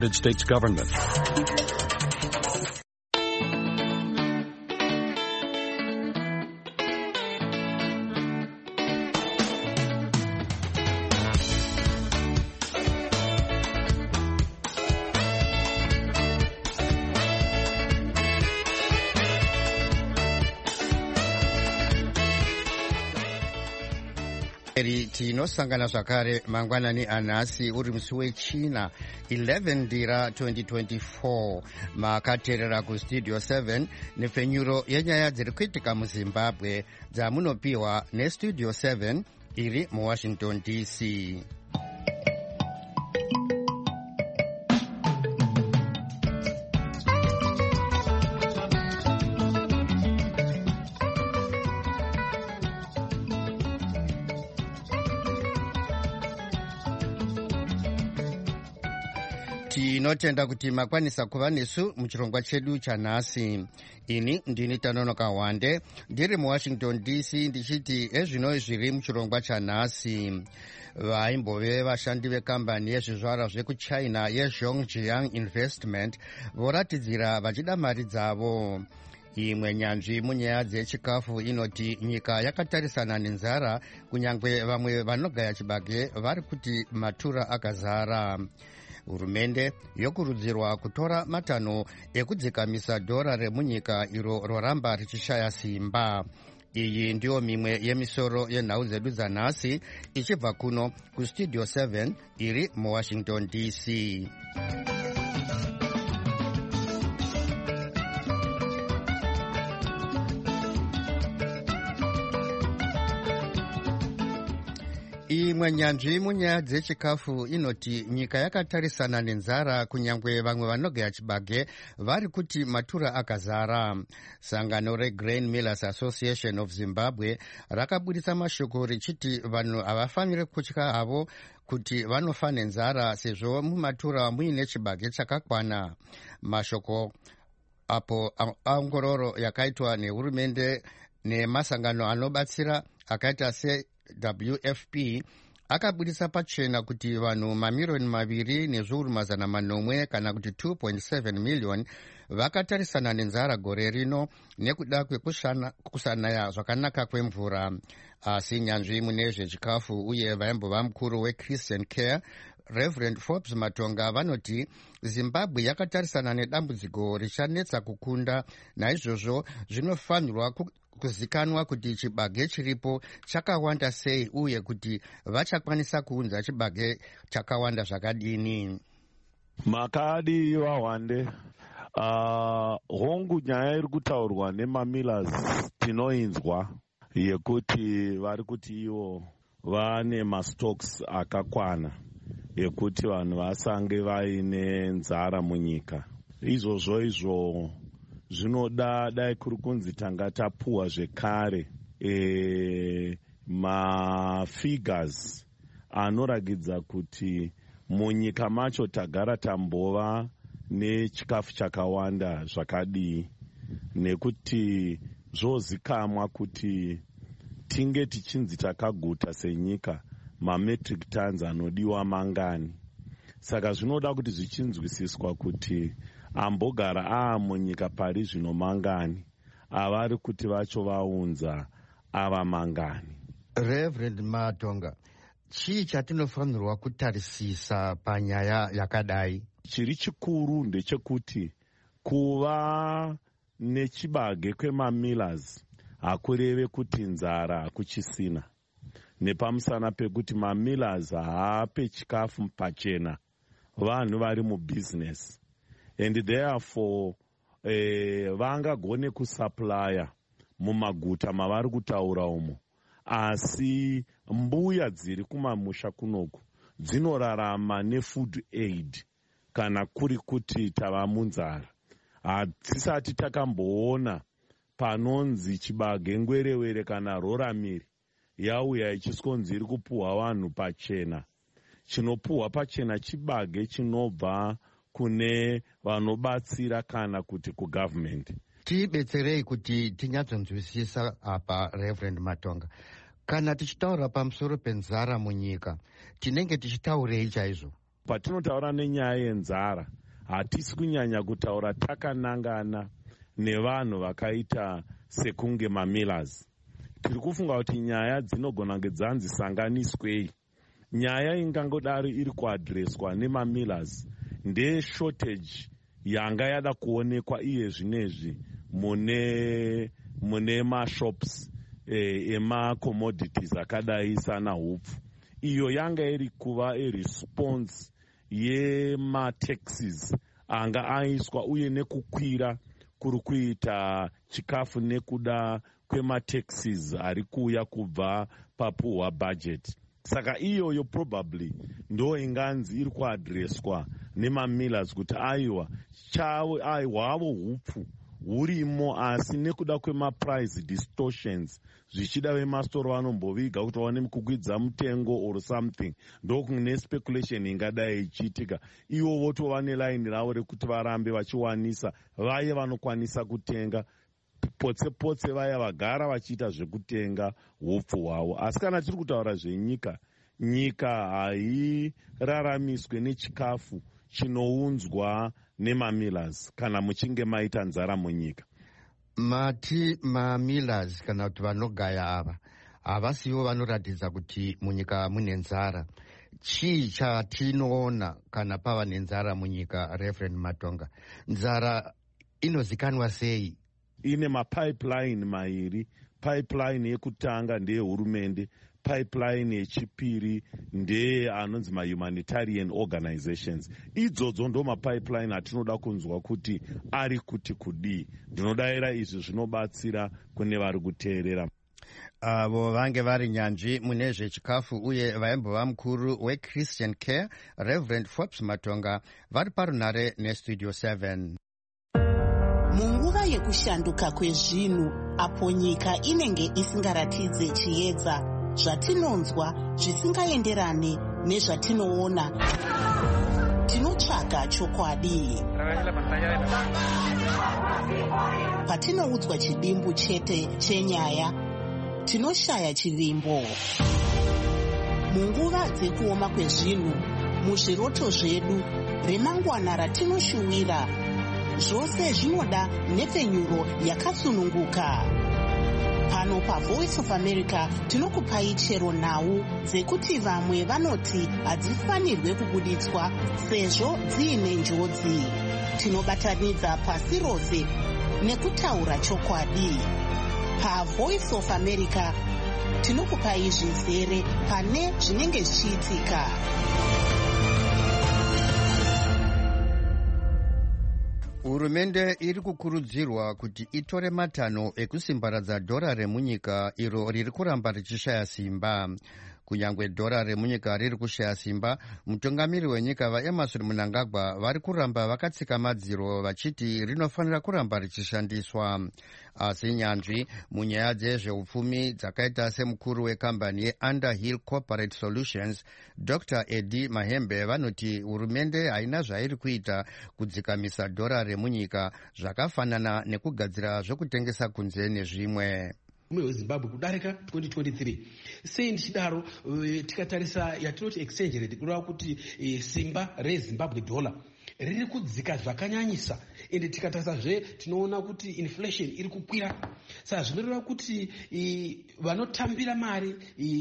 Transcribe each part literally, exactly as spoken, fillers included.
United States government. tinosangana zvakare mangwanani anhasi uri musi wechina eleven ndira twenty twenty-four makateerera kustudio seven nepfenyuro yenyaya dziri kuitika muzimbabwe dzamunopiwa nestudio seven iri muwashington D C. tinotenda kuti makwanisa kuva nesu muchirongwa chedu chanhasi. ini ndini Tanonoka Wande ndiri muwashington D C ndichiti ezvino zviri muchirongwa chanhasi. vaimbove vashandi vekambani yezvizvara zvekuchina yezhongjiang investment voratidzira vachida mari dzavo. imwe nyanzvi munyaya dzechikafu inoti nyika yakatarisana nenzara kunyange vamwe vanogaya chibage vari kuti matura akazara. hurumende yokurudzirwa kutora matanho ekudzikamisa dhora remunyika iro roramba richishaya simba. iyi ndiyo mimwe yemisoro yenhau dzedu dzanhasi ichibva kuno kustudio seven iri muwashington D C. imwe nyanzvi munyaya dzechikafu inoti nyika yakatarisana nenzara kunyange vamwe vanogaya chibage vari kuti matura akazara. sangano reGrain Millers Association of Zimbabwe rakabudisa mashoko richiti vanhu havafaniri kutya havo kuti vanofa nenzara sezvo mumatura muine chibage chakakwana. mashoko apo ongororo yakaitwa nehurumende nemasangano anobatsira akaita se W F P akabudisa pachena kuti vanhu mamiriyoni maviri nezviuru mazana manomwe kana kuti two point seven million vakatarisana nenzara gore rino nekuda kwekusanaya zvakanaka kwemvura. asi nyanzvi mune zvechikafu uye vaimbova mukuru weChristian Care Reverend Forbes Matonga vanoti Zimbabwe yakatarisana nedambudziko richanetsa kukunda, naizvozvo zvinofanirwa kuzikanwa kuti chibage chiripo chakawanda sei uye kuti vachakwanisa kuunza chibage chakawanda zvakadini. makadi wawande uh, hongu nyaya iri kutaurwa nemamillers tinoinzwa yekuti vari kuti ivo vane mastocks akakwana yekuti vanhu vasange vaine nzara munyika. izvozvo izvo zvinoda dai kuri kunzi tanga tapuwa zvekare e, mafigures anoragidza kuti munyika macho tagara tambova nechikafu chakawanda zvakadii, nekuti zvozikamwa kuti tinge tichinzi takaguta senyika mametric tons anodiwa mangani. saka zvinoda kuti zvichinzwisiswa kuti ambogara aa munyika pari zvino mangani avari kuti vacho vaunza ava mangani. Reverend Matonga, chii chatinofanirwa kutarisisa panyaya yakadai? chiri chikuru ndechekuti kuva nechibage kwemamillers hakureve kuti nzara hakuchisina, nepamusana pekuti mamillers haape chikafu pachena vanhu vari mubusiness, and therefore eh, vangagone kusuplya mumaguta mavari kutaura umo, asi mbuya dziri kumamusha kunoku dzinorarama nefood aid kana kuri kuti tava munzara. hatisati takamboona panonzi chibage ngwerewere kana roramiri yauya ichisonzi iri kupuhwa vanhu pachena. chinopuhwa pachena chibage chinobva kune vanobatsira kana kuti kugovernment. tibetserei kuti tinyatsonzwisisa apa Reverend Matonga. kana tichitaura pamusoro penzara munyika tinenge tichitaurei chaizvo? patinotaura nenyaya yenzara hatisi kunyanya kutaura takanangana nevanhu vakaita sekunge mamillers. Tiri kufunga kuti nyaya dzinogona kunge dzanzisanganiswei. Nyaya ingangodaro iri kuadreswa nemamillers ndeshortage yanga yada kuonekwa iye zvinezvi mune mune mashops eh, emacommodities akadai sana hupfu. Iyo yanga iri kuva eresponse yemataxes anga aiswa uye nekukwira kuri kuita chikafu nekuda kwemataxes ari kuuya kubva papuhwa budget. Saka iyoyo probably ndo inganzi iri kuadreswa nemamillers kuti aiwa chavo hwavo hupfu hurimo, asi nekuda kwemaprice distortions zvichida vemasitoro vanomboviga kuti vaone kukwidza mutengo or something, ndokune speculation ingadai ichiitika. Ivo votova nelaini ravo rekuti varambe vachiwanisa vaye vanokwanisa kutenga potse potse vaya vagara vachiita zvekutenga hupfu hwavo. Asi kana tiri kutaura zvenyika, nyika hairaramiswe nechikafu chinounzwa nemamillers kana muchinge maita nzara munyika. Mati mamillers kana kuti vanogaya ava havasiwo vanoratidza kuti munyika mune nzara. Chii chatinoona kana pava nenzara munyika, Reverend Matonga? Nzara inozikanwa sei? Ine mapipeline mairi. Pipeline yekutanga ndeyehurumende, pipeline yechipiri ndeye anonzi mahumanitarian organizations. Idzodzo ndo mapipeline atinoda kunzwa kuti ari kuti kudii. Ndinodayira izvi zvinobatsira kune vari kuteerera. Avo vange vari nyanzvi mune zvechikafu uye vaimbova mukuru weChristian Care, Reverend Forbes Matonga, vari parunhare nestudio seven. Munguva yekushanduka kwezvinhu, apo nyika inenge isingaratidze chiedza, zvatinonzwa zvisingaenderane nezvatinoona, tinotsvaga chokwadi. Patinoudzwa chidimbu chete chenyaya, tinoshaya chivimbo. Munguva dzekuoma kwezvinhu, muzviroto zvedu, remangwana ratinoshuwira, zvose zvinoda nhepfenyuro yakatsununguka. Pano paVoice of America tinokupai chero nhau dzekuti vamwe vanoti hadzifanirwe kubuditswa sezvo dziine njodzi. Tinobatanidza pasi rose nekutaura chokwadi. PaVoice of America tinokupai zvizere pane zvinenge zvichiitika. Hurumende iri kukurudzirwa kuti itore matanho ekusimbaradza dhora remunyika iro riri kuramba richishaya simba. Kunyangwe dhora remunyika riri kushaya simba, mutungamiri wenyika vaEmmerson Mnangagwa vari kuramba vakatsika madziro vachiti rinofanira kuramba richishandiswa. Asi nyanzvi munyaya dzezveupfumi dzakaita semukuru wekambani yeUnderhill Corporate Solutions, Doctor Eddie Mahembe, vanoti hurumende haina zvairi kuita kudzikamisa dhora remunyika, zvakafanana nekugadzira zvekutengesa kunze nezvimwe. weZimbabwe kudarika twenty twenty-three. Sei ndichidaro, tikatarisa yatinoti exchange rate, kureva kuti simba reZimbabwe dollar riri kudzika zvakanyanyisa, ende tikatarisa zve tinoona kuti inflation iri kukwira. Saka zvinoreva kuti vanotambira mari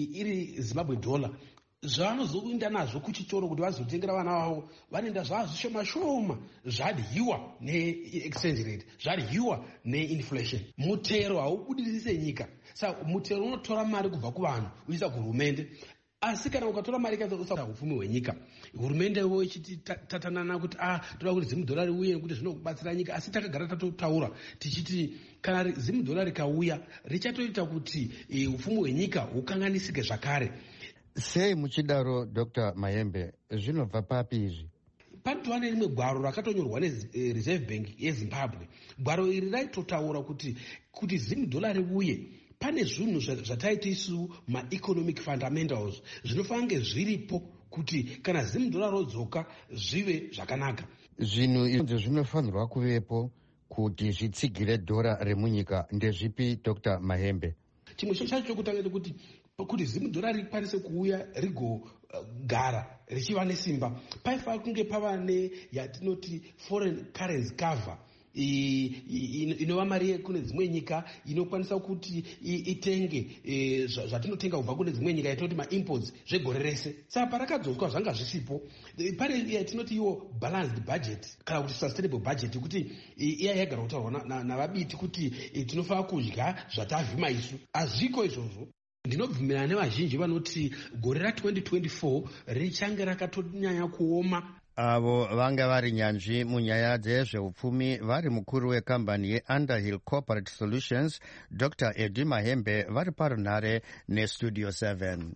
iri Zimbabwe dollar zvavanozoenda nazvo kuchitoro kuti vazotengera vana vavo vanoenda zvazvishoma shoma, zvadyiwa neexchange rate, zvadyiwa neinflation. Mutero haubudiriri senyika. Saka mutero unotora mari kubva kuvanhu uchiisa kuhurumende. Asi kana ukatora mari kaza upfumi hwenyika, hurumende wo ichiti tatanana kuti ah toda kuti zimu dolari uye kuti zvinokubatsira nyika. Asi takagara tatotaura tichiti kana zimu dolari kauya richatoita kuti upfumi hwenyika hukanganisike zvakare. Sei muchidaro, Doctor Mahembe, zvinobva papi izvi? Panotova nerimwe gwaro rakatonyorwa neReserve Bank yeZimbabwe. Gwaro iri raitotaura kuti kuti zimu dolari uye pane zvinhu zvataiti isu ma-economic fundamentals zvinofange zviripo kuti kana zimu dolari rodzoka zvive zvakanaka. Zvinhu izvi zvinofanirwa kuvepo kuti zvitsigire dhora remunyika ndezvipi, Doctor Mahembe? Chimwe chacho chokutanga kuti kuti zimu dolari rikwanise kuuya rigogara richiva nesimba, paifanira kunge pava ne yatinoti foreign currency cover inova mari kune dzimwe nyika inokwanisa kuti itenge zvatinotenga kubva kune dzimwe nyika yatinoti maimports zvegore rese. Saka parakadzoswa zvanga zvisipo, pane yatinoti iwo balanced budget kana kuti sustainable budget, kuti iya yagara kutaurwa navabiti kuti tinofanira kudya zvatavhima isu. Hazviko izvozvo. Ndinobvumirana nevazhinji vanoti gore ra-twenty twenty-four richange rakatonyanya kuoma. Avo vanga vari nyanzvi munyaya dzezveupfumi vari mukuru wekambani yeUnderhill Corporate Solutions Doctor Eddie Mahembe vari parunhare neStudio seven.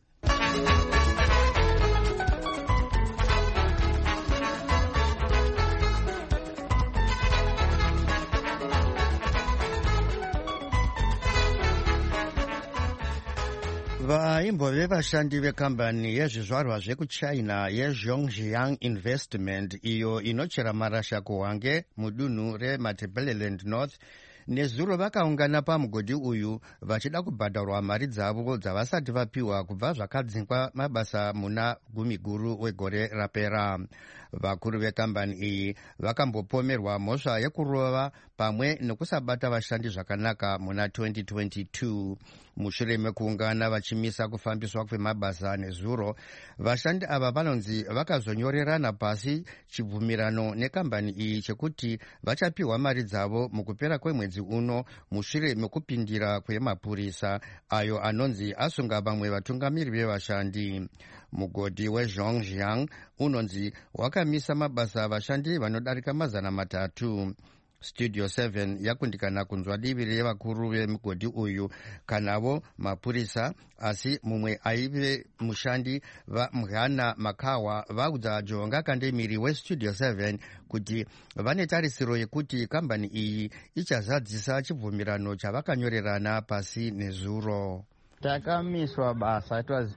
Vaimbove vashandi vekambani yezvizvarwa zvekuchina yeZhongjiang Investment iyo inochera marasha kuhwange mudunhu reMatabeleland North nezuro vakaungana pamugodhi uyu vachida kubhadharwa mari dzavo dzavasati vapiwa kubva zvakadzingwa mabasa muna gumi guru wegore rapera. Vakuru vekambani iyi vakambopomerwa mhosva yekurova pamwe nekusabata vashandi zvakanaka muna twenty twenty-two. Mushure mekuungana vachimisa kufambiswa kwemabasa nezuro, vashandi ava vanonzi vakazonyorerana pasi chibvumirano nekambani iyi chekuti vachapiwa mari dzavo mukupera kwemwedzi uno mushure mekupindira kwemapurisa ayo anonzi asunga vamwe vatungamiri vevashandi. Mugodhi weZhongjiang unonzi wakamisa mabasa vashandi vanodarika mazana matatu. Studio seven yakundikana kunzwa divi revakuru vemugodhi uyu kanavo mapurisa, asi mumwe aive mushandi vaMghana Makawa vaudza Jonga Kandemiri weStudio seven kuti vane tarisiro yekuti kambani iyi ichazadzisa chibvumirano chavakanyorerana pasi nezuro. Takamiswa basa, it was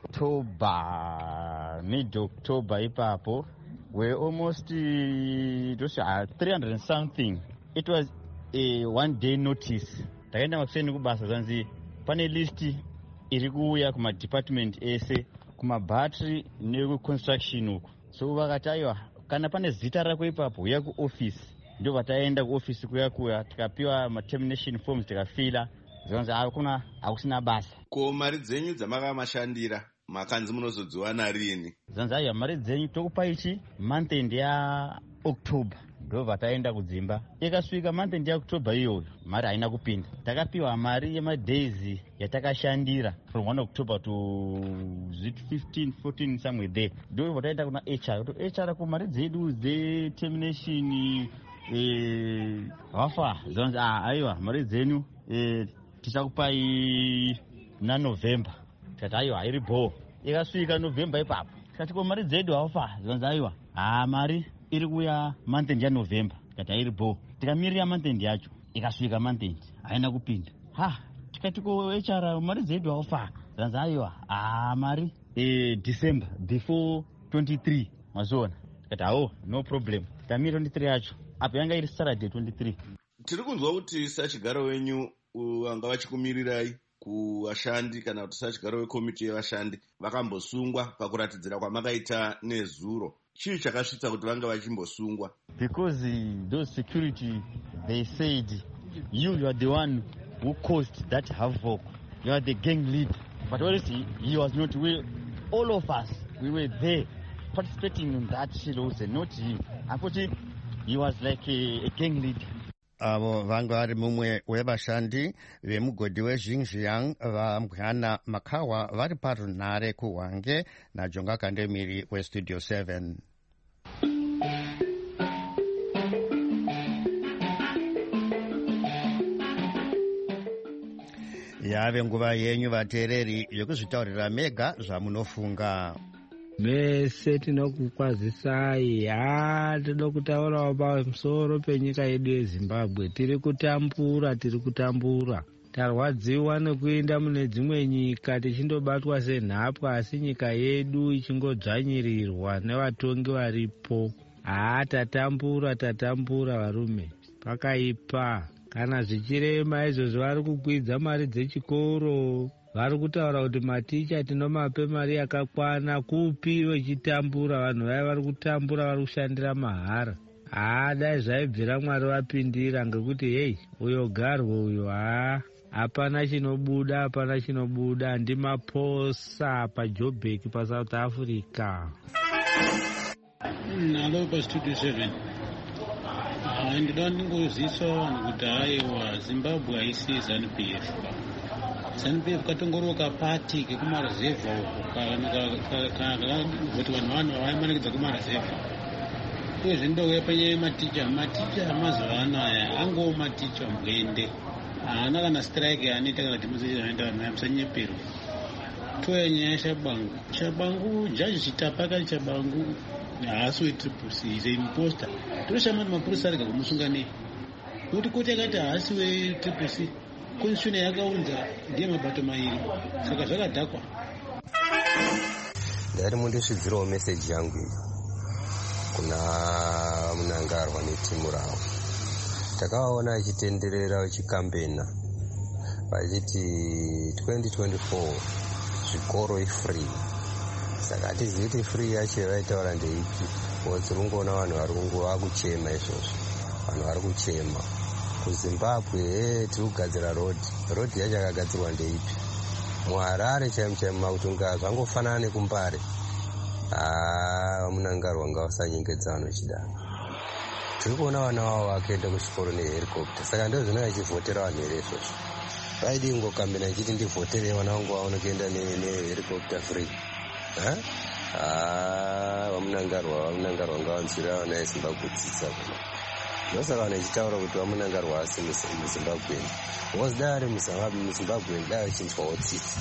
October, mid-October ipapo, where almost it was uh, three hundred and something. It was a one-day notice. Takaenda makuseni kubasa zanzi pane listi iri kuuya kuma department ese kuma battery neku construction uko. So vakati aiwa kana pane zita rako ipapo uya ku office. Ndio vataenda ku office kuya kuya tikapiwa ma termination forms tikafila. Zonzi akuna akusina basa. Ko mari dzenyu dzamakamashandira makanzi munozodziwana rini? Zonzi aiwa mari dzenyu tokupa ichi month end ya October. Ndo vataenda kudzimba. Ikasvika month end ya October iyoyo mari haina kupinda. Takapiwa mari yemadays yatakashandira from one October to fifteen fourteen somewhere there. Ndo vataenda kuna H R. H R ko mari dzedu dze termination eh wafa. Zonzi ah aiwa mari dzenyu eh tichakupai na November. Tikati aiwa iri bo. Ikasvika November ipapo. Tikati ko mari dzedu wafa. Zonzi aiwa ah mari iri kuya month end ya November. Tikati iri bo. Tikamirira month end yacho. Ikasvika month end haina kupinda. Ha, tikati ko H R mari dzedu wafa. Zonzi aiwa ah mari eh December before twenty-three mazona. Tikati awo no problem. Tikamira twenty-three yacho. Apo yanga iri Saturday twenty-three. Tiri kunzwa kuti sachigaro wenyu vanga vachikumirirai kuvashandi kana kuti sachigaro wekomiti yevashandi vakambosungwa pakuratidzira kwamakaita nezuro. Chii chakasvitsa kuti vanga vachimbosungwa? Because uh, those security, they said you, you are the one who caused that havoc. You are the gang lead. But honestly, he was not. We, all of us, we were there participating in that shit, not him. Unfortunately, he was like a, a gang lead. Avo vanga vari mumwe wevashandi vemugodhi weZhongjiang vaMghana Makawa vari parunhare kuhwange naJonga Kandemiri weStudio seven. Yave nguva yenyu vateereri yokuzvitaurira mega zvamunofunga. Mese tinokukwazisai. Ha, toda kutaurawo pamusoro penyika yedu yeZimbabwe. Tiri kutambura, tiri kutambura. Tarwadziwa nekuenda mune dzimwe nyika tichindobatwa senhapwa, asi nyika yedu ichingodzvanyirirwa nevatongi varipo. Ha, tatambura, tatambura varume. Pakaipa. Kana zvichirema izvozvo vari kukwidza mari dzechikoro. vari kutaura kuti maticha tinomape mari yakakwana kupi vechitambura. Vanhu vaya vari kutambura vari kushandira mahara. Haa, dai zvaibvira Mwari vapindira, ngekuti hei, uyo garwe uyo, haa, hapana chinobuda, hapana chinobuda. Handi maposa paJoburg paSouth Africa. Nalo paStudio seven. Ndinoda ndingozivisa vanhu kuti haiwa Zimbabwe haisi ZANU P F. ZANU P F katongoroka pati kekumaruzevha uko kuti vanhu vano vaimanikidza kumaruzevha. Uyezve ndouya panyaya maticha. Maticha mazuva anaya angowo maticha mbwende. Haana kana strike yaanoita kana demonstration anoita vanhu vamusanyeperwa. Touya nyaya yaShabangu. Shabangu jaji Chitapa kari Shabangu haasi wetriple C, is imposter. Toshama kuti mapurisa arega kumusunga nei. Nokuti koti yakati haasi wetriple C. Constitution yakaunza ndiye mabato mairi. Saka zvakadhakwa. Ndari mundisvidzirawo meseji yangu iyi kuna Munangarwa netimu ravo. Takawaona achitenderera vachikambena vachiti twenty twenty-four zvikoro ifree. Saka hatizivi kuti free yacho vaitaura ndeipi. Tiri kungoona vanhu vari kungowa kuchema izvozvo. Vanhu vari kuchema. KuZimbabwe tiri kugadzira road. Road yacho yakagadzirwa ndeipi. MuHarare chaimo chaimo makutunga zvangofanana nekuMbare. Ah, Munangarwa ngavasanyengedza vanochidaro. Tiri kuona vana vavo vakaenda kuchikoro nehelicopter. Saka ndo zvino vachivhotera vanhu here izvozvo. Vaidi kungokambena ichiti ndivhotere vana vangu vaona kuenda nehelicopter free. Ah, vamunangarwa vamunangarwa ngavanzwira vana veZimbabwe tsitsa kuno. Ndosaka vanhu vachitaura kuti vamunangarwa asi muZimbabwe. Because dai ari muZimbabwe dai vachinzwawo tsitsa.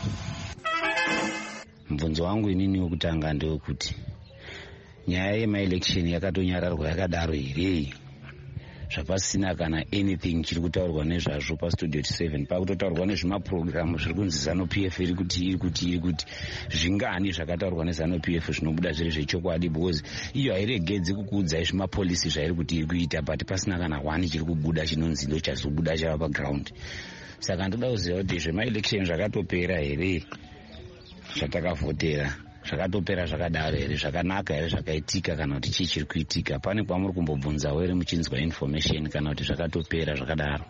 Mubvunzo wangu inini wekutanga ndewekuti nyaya yemaelection yakatonyararwa yakadaro here, zvapasina kana anything chiri kutaurwa nezvazvo paStudio seven. Pakutotaurwa nezvimapurogiramu zviri kunzi ZANU P F iri kuti iri kuti iri kuti zvingani zvakataurwa neZANU P F zvinobuda zviri zvechokwadi, because iyo hairegedzi kukuudzai zvimapolisi zvairi kuti iri kuita, but pasina kana wani chiri kubuda chinonzi ndo chazobuda chava paground. Saka ndoda kuziva kuti zvemaelection zvakatopera here, zvatakavhotera zvakatopera zvakadaro here, zvakanaka here zvakaitika, kana kuti chii chiri kuitika? Pane kwamuri kumbobvunzawo here muchinzwa information kana kuti zvakatopera zvakadaro?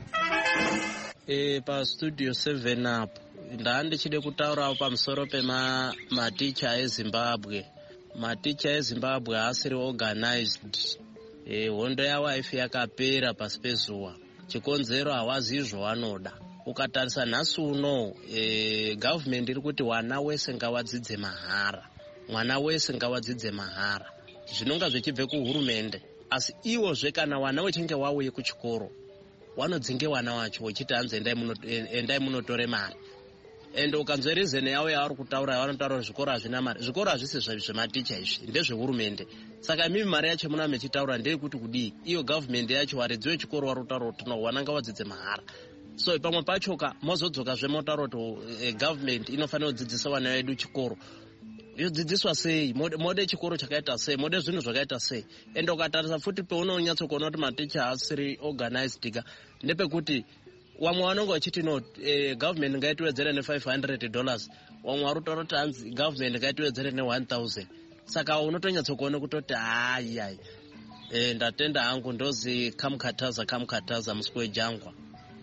E, paStudio seven apo ndanga ndichide kutaurawo pamusoro pematicha eZimbabwe. Maticha eZimbabwe haasiri organized. E, hondo yawaifi yakapera pasi pezuva. Chikonzero hawazivi zvavanoda. Ukatarisa nhasi uno e, government iri kuti wana wese ngawadzidze mahara. Mwana wese ngawadzidze mahara. Zvinonga zvichibve kuhurumende. Asi iwozve kana wana wechinge wauye kuchikoro, wanodzinge wana wacho wechiti hanzi endai munotore mari. Ende ukanzwe reason yavo yavari kutaura, vanotaura kuti zvikoro hazvina mari. Zvikoro hazvisi zvematicha izvi, ndezvehurumende. Saka mimi mari yacho muna mechitaura ndeyekuti kudii? Iyo government yacho waridzi wechikoro vari kutaura kuti wana ngawadzidze mahara. So pamwe pachoka mozodzoka zvemotaura kuti government inofanira kudzidzisa vana vedu chikoro. Yodzidziswa sei? Mode chikoro chakaita sei? Mode zvinhu zvakaita sei? Ende ukatarisa futi peunonyatsokuona kuti maticha haasiri organized ka ndepekuti wamwe vanonga vachiti no eh, government ngaitiwedzere ne five hundred dollars, wamwe vari kutaura kuti hanzi government ngaitiwedzere ne one thousand. Saka unotonyatsokuona kutoti hayi hayi eh, ndatenda hangu ndozi kamukataza kamukataza muswe wejangwa.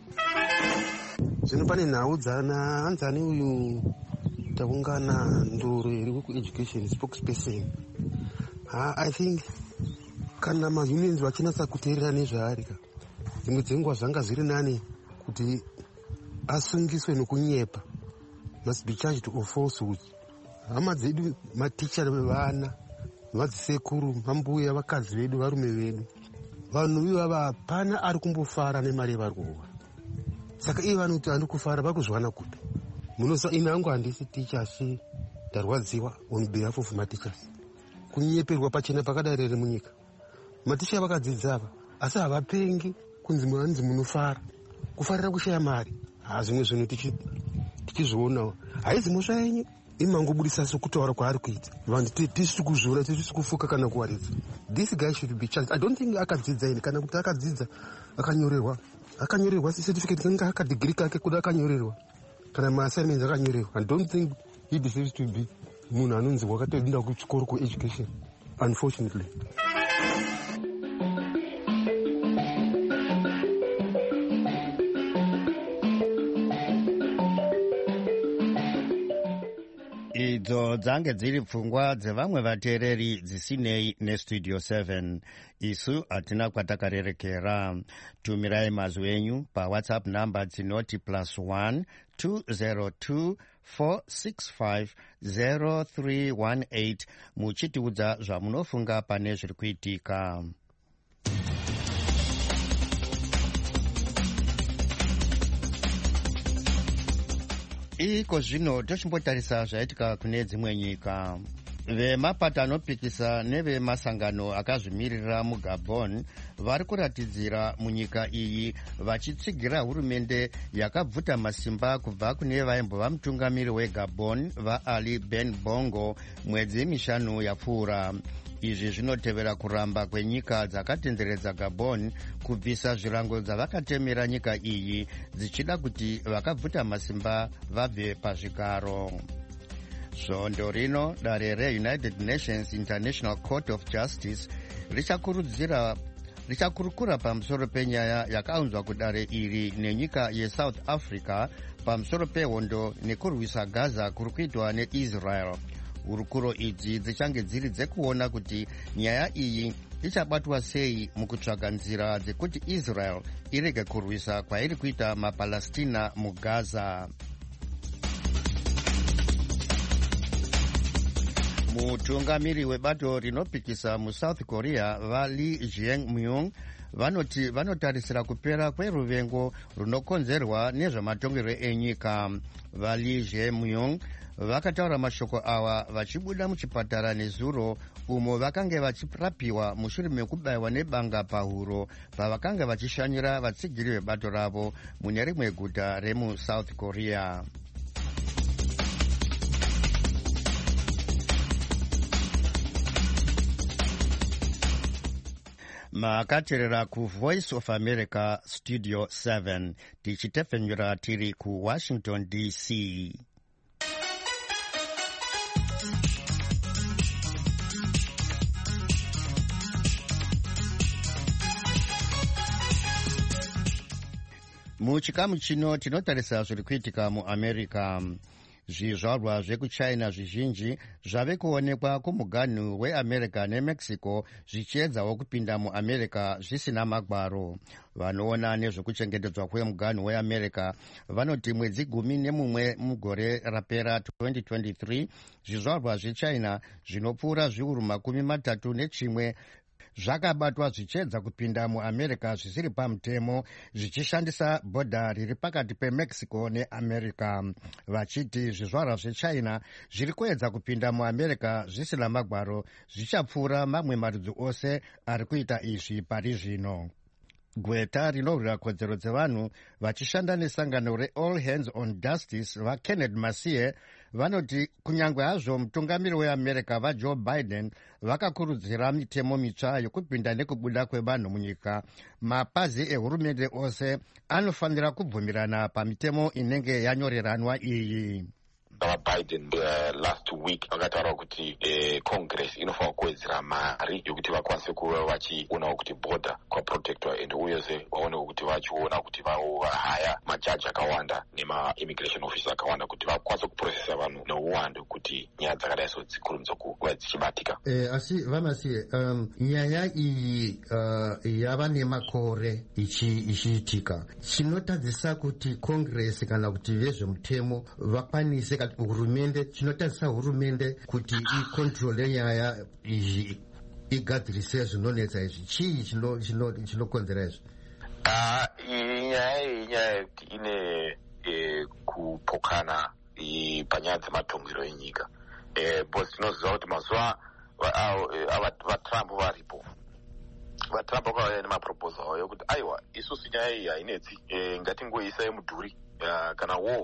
Zvino pane nhau dzana anzani uyu takungana ndoro iri kueducation spokesperson. Ha, I think kana maunions vachinatsa kuteerera nezvaarika, dzimwe dzenguva zvanga zviri nani kuti asungiswe nokunyepa, must be charged of falsehood. Hama dzedu maticha vevana, vadzisekuru, mambuya, vakadzi vedu, varume vedu, vanhu ivava hapana ari kumbofara nemari yevari kuwana. Saka iye vanhu kuti handiri kufara vari kuzviwana kupi? Munosa ine hangu handisi ticha asi ndarwadziwa on behalf of matichas. Kunyeperwa pachena pakadai here munyika. Maticha vakadzidza ava asi havapengi kunzi mwanzi munofara. Kufarira kushaya mari. Ha, zvimwe zvinhu tichizvionawo. Haizi mhosva yenyu imangobudisa sokutaura kwaari kuita. Vanhu tisi kuzvura, tisi kufuka kana kuwaridza. This guy should be charged. I don't think akadzidza ine, kana kuti akadzidza akanyorerwa akanyorerwa certificate kanga akadegree kake kuda akanyorerwa. kana maassignments akanyorerwa. I don't think he deserves to be munhu anonzi wakatoenda kuchikoro kueducation, unfortunately. idzo dzange dziri pfungwa dzevamwe vateereri dzisinei nestudio seven. isu hatina kwatakarerekera. tumirai mazwi enyu pawhatsapp namba dzinoti plus one two zero two four six five zero three one eight muchitiudza zvamunofunga pane zviri kuitika. iko zvino tochimbotarisa zvaitika kune dzimwe nyika. vemapato anopikisa nevemasangano akazvimirira mugabon vari kuratidzira munyika iyi vachitsigira hurumende yakabvuta masimba kubva kune vaimbova mutungamiri wegabon vaali Ben Bongo mwedzi mishanu yapfuura. izvi zvinotevera kuramba kwenyika dzakatenderedza gabon kubvisa zvirango dzavakatemera nyika iyi dzichida kuti vakabvuta masimba vabve pazvigaro. svondo rino dare reunited nations international court of justice richakurudzira richakurukura pamusoro penyaya yakaunzwa kudare iri nenyika yesouth africa pamusoro pehondo nekurwisa gaza kuri kuitwa neisrael. hurukuro idzi dzichange dziri dzekuona kuti nyaya iyi ichabatwa sei mukutsvaga nzira dzekuti israel irege kurwisa kwairi kuita mapalestina mugaza. mutungamiri webato rinopikisa musouth korea vaLee Jae-myung vanoti vanotarisira kupera kweruvengo runokonzerwa nezvematongerwo enyika. vaLee Jae-myung vakataura mashoko awa vachibuda muchipatara nezuro umo vakange vachirapiwa mushure mekubayiwa nebanga pahuro pavakanga vachishanyira vatsigiri vebato ravo mune rimwe guta remusouth korea. makateerera kuvoice of america studio seven tichitefenyura tiri kuwashington D C. muchikamu chino tinotarisa zviri kuitika muamerica. zvizvarwa zvekuchina zvizhinji zvave kuonekwa kumuganhu weamerica nemexico zvichiedzawo kupinda muamerica zvisina magwaro. vanoona nezvekuchengetedzwa kwemuganhu weamerica vanoti mwedzi gumi nemumwe mugore rapera twenty twenty-three zvizvarwa zvechina zvinopfuura zviuru makumi matatu nechimwe zvakabatwa zvichiedza kupinda muamerica zvisiri pamutemo zvichishandisa bhodha riri pakati pemexico neamerica. vachiti zvizvarwa zvechina zviri kuedza kupinda muamerica zvisina magwaro zvichapfuura mamwe marudzi ose ari kuita izvi pari zvino. gweta rinorwira kodzero dzevanhu vachishanda nesangano reall hands on justice vakenneth Masie vanoti kunyange hazvo mutungamiri weamerica vajoe Biden vakakurudzira mitemo mitsva yokupinda nekubuda kwevanhu munyika, mapazi ehurumende ose anofanira kubvumirana pamitemo inenge yanyoreranwa iyi. Biden uh, last week vakataura kuti uh, congress inofanira kuwedzera mari yokuti vakwanise kuva vachionawo kuti border kwaprotectwa and uyezve vaonewo kuti vachiona kuti vahaya majaji akawanda nema-immigration officer akawanda kuti vakwanise kuprocessa vanhu neuwandu kuti nyaya dzakadai so dzikurumidza kuva dzichibatika. eh, asi vamasiye um, nyaya iyi uh, yava nemakore ichiitika chinotadzisa kuti congress kana kuti vezvemutemo vakwanise hurumende chinotadzisa hurumende kuti ikontrole nyaya izvi igadzirise zvinonetsa izvi chii chinokonzera izvi? nyaya iyi nyaya yekuti ine kupokana panyaya dzematongero enyika bcause tinoziva kuti mazuva vatrump varipo vatrump vakauya nemaproposal avo yokuti aiwa isusu nyaya iyi hainetsi ngatingoisai mudhuri kana war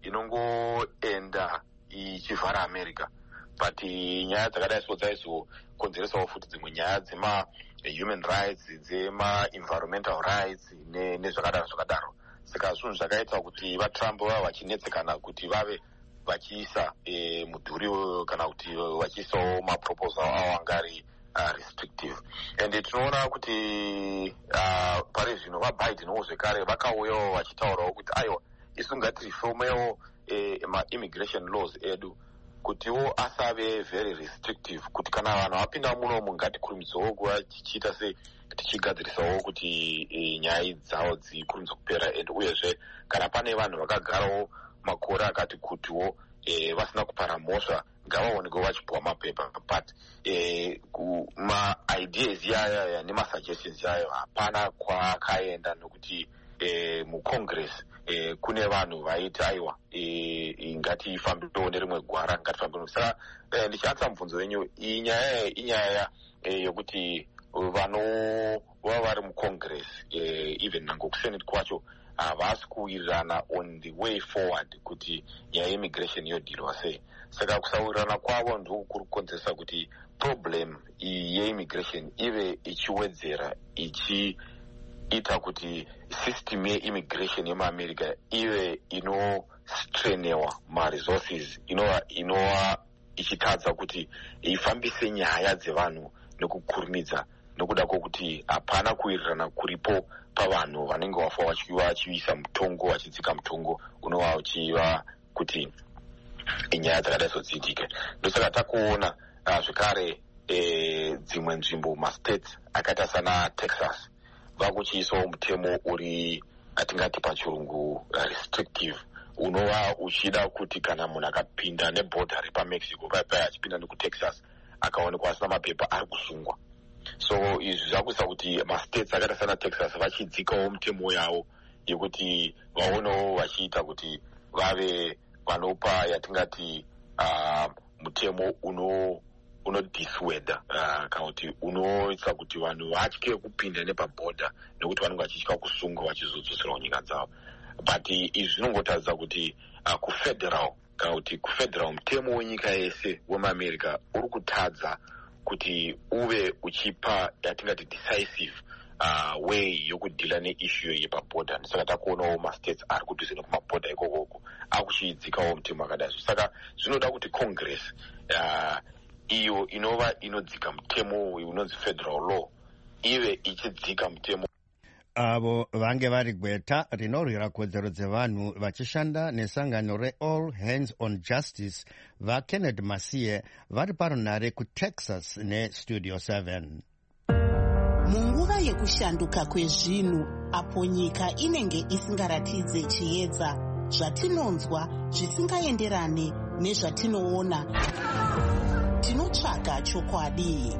inongoenda ichivhara america but nyaya dzakadai so dzaizokonzeresawo futi dzimwe nyaya dzema human rights dzema environmental rights nezvakadaro zvakadaro saka zvinhu zvakaita kuti vatrump vava vachinetsekana kuti vave vachiisa e, mudhuri kana kuti vachiisawo maproposal avo anga ari uh, restrictive. And tinoona kuti uh, pari zvino vabiden zvekare vakauyawo vachitaurawo kuti aiwa isu ngatirifomeo e, ma-immigration laws edu kutiwo asave very restrictive, kuti kana vanhu vapinda munomu ngatikurumidzawo kuva tichiita sei tichigadzirisawo kuti e, nyaya dzavo dzikurumidza kupera. And uyezve kana pane vanhu vakagarawo makore akati kutiwo e, vasina kupara mhosva ngavaonekwe vachipuwa mapepa, but e, ma-ideas yayo nemasuggestions yayo hapana kwakaenda, nokuti e, mucongress e, kune vanhu vaiti aiwa e, ngatifambiwo nerimwe gwara ngatifambiwo. Saka e, ndichiansa mubvunzo wenyu, inyaya inyaya e, yokuti vanova vari mucongress e, even nango kusenate kwacho havasi kuwirirana on the way forward kuti nyaya yeimmigration yodhirwa sei. Saka kusawirirana kwavo ndiko kuri kukonzeresa kuti problem iyi yeimmigration ive ichiwedzera ichiita kuti system yeimmigration yemuamerica ive inostrenewa maresources, inova inova ichitadza kuti ifambise nyaya dzevanhu nekukurumidza, nokuda kwokuti hapana kuwirirana kuripo pavanhu vanenge vafa vachiisa mutongo vachidzika mutongo unova uchiva kuti inyaya dzakadai sodziitike. Ndosaka takuona uh, zvekare e, dzimwe nzvimbo mastates akaita sana Texas vakuchiisawo mutemo uri atingati pachirungu restrictive, unova uchida kuti kana munhu akapinda nebhodha repamexico paipai achipinda nekutexas akaonekwa asina mapepa ari kusungwa. So izvi zvakuisa kuti mastates akaita sana Texas vachidzikawo mutemo yavo yekuti vaonewo vachiita kuti vave vanopa yatingati uh, mutemo uno unodissuade uh, kana kuti unoita kuti vanhu vatye kupinda nepabhodha nekuti vanenge vachitya kusungwa vachizodzoserawo nyika dzavo. But izvi zvinongotaridza kuti uh, kufederal kana kuti kufederal mutemo wenyika yese wemuamerica uri kutadza kuti uve uchipa yatingati decisive uh, way yokudhila neissue yepabhodha. Saka takuonawo mastates ari kudhuze nekumabhodha ikokoko akuchidzikawo mutemo akadai. Saka zvinoda kuti congress uh, iyo inova inodzika mutemo unonzi federal law ive ichidzika mutemo avo vange vari gweta rinorwira kodzero dzevanhu vachishanda nesangano reall hands on justice vakennedy masiye vari parunhare kutexas nestudio seven. Munguva yekushanduka kwezvinhu, apo nyika inenge isingaratidze chiedza, zvatinonzwa zvisingaenderane nezvatinoona, tinotsvaga chokwadi.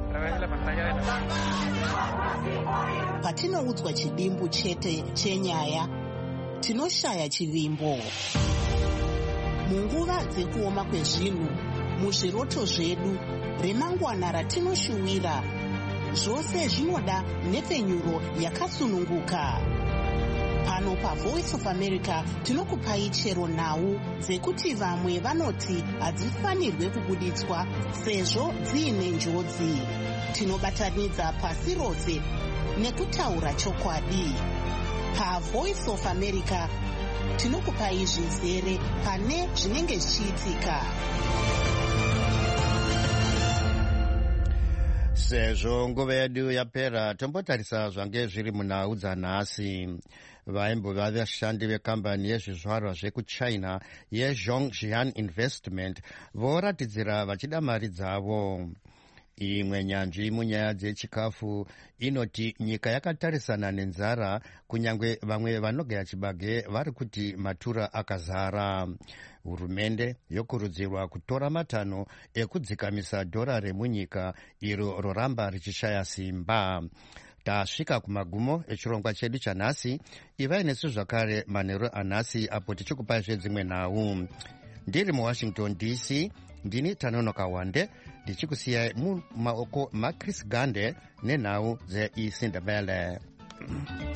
Patinoudzwa chidimbu chete chenyaya, tinoshaya chivimbo. Munguva dzekuoma kwezvinhu, muzviroto zvedu, remangwana ratinoshuwira, zvose zvinoda nhepfenyuro yakasununguka. Pano paVoice of America tinokupai chero nhau dzekuti vamwe vanoti hadzifanirwe kubuditswa sezvo dziine njodzi. Tinobatanidza pasi rose nekutaura chokwadi. PaVoice of America tinokupai zvizere pane zvinenge zvichiitika. Sezvo nguva yedu yapera, tombotarisa zvange zviri munhau dzanhasi. Vaimbova vashandi vekambani yezvizvarwa zvekuchina yeZhongjian Investment voratidzira vachida mari dzavo. Imwe nyanzvi munyaya dzechikafu inoti nyika yakatarisana nenzara, kunyange vamwe vanogaya chibage vari kuti matura akazara. Hurumende yokurudzirwa kutora matanho ekudzikamisa dhora remunyika iro roramba richishaya simba. Tasvika kumagumo echirongwa chedu chanhasi. Ivai nesu zvakare manheru anhasi apo tichikupai zvedzimwe nhau. Ndiri muWashington D C, ndini Tanonoka Wande, ndichikusiyai mumaoko maChris Gande nenhau dzeIsindebele.